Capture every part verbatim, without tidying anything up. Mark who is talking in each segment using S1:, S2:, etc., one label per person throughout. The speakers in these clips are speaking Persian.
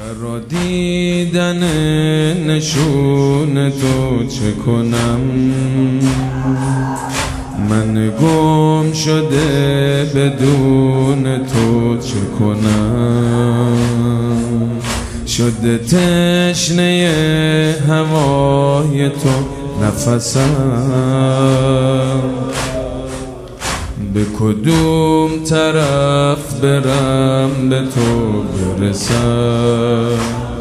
S1: برا دیدن نشون تو چه کنم، من گم شده بدون تو چه کنم، شده تشنه هوای تو نفسم، به کدوم طرف برم به تو برسم.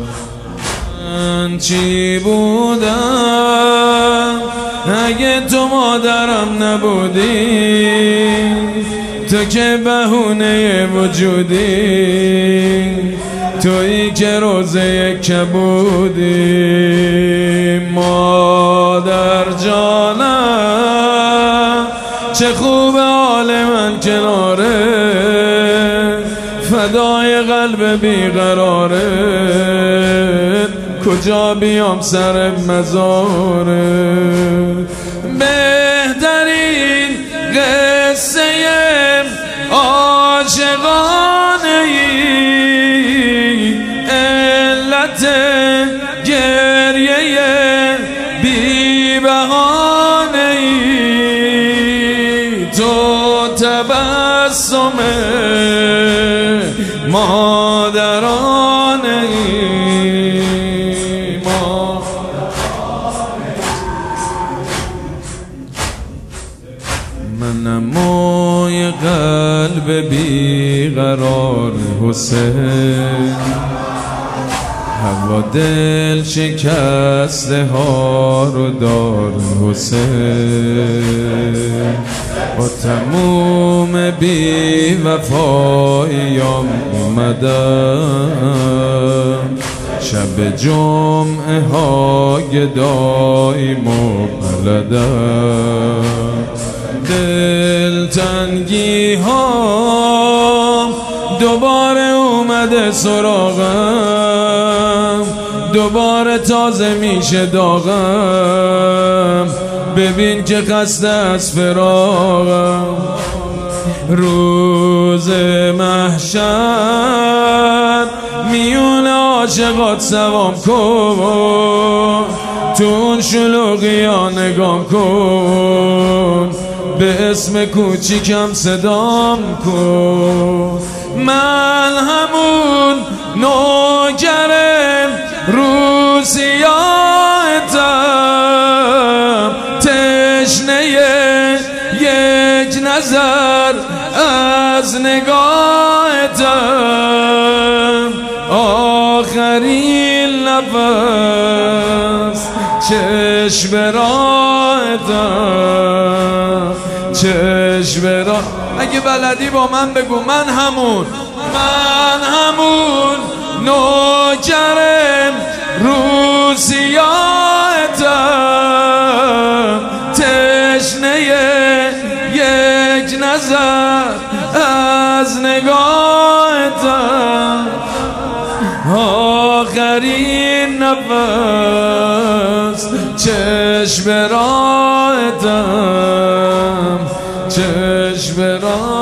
S1: من چی بودم اگه تو مادرم نبودی، تو که بهونه وجودی، تویی که روزه کبودی. مادر جانم چه خوب حال من کناره، فدای قلب بیقراره، کجا بیام سر مزاره. بهترین قصه عاشقانه ای، علت گریه بی بهانه ای، تو تبسم مادرانه ای. منم موی قلب بیقرار حسین، هوا دل شکسته ها رو دار حسین، با تموم بی وفاییام اومدم، شب جمعه ها گدایی مبلدم، دلتنگی ها دوباره اومده سراغم، دوباره تازه میشه داغم، ببین که خسته از فراغم. روز محشر میون عاشقات سوام کن، تو اون شلوغی ها نگام کن، به اسم کوچیکم صدام کن. من همون نوکرم رو سیاهتم، تشنه یک نظر از نگاهتم، آخرین نفس چشم راهتم، چشم راه. اگه بلدی با من بگو من همون، من همون نوکرم رو سیاهتم، تشنه یک نظر از نگاهتم، آخرین نفس چشم راهتم، چشم راه.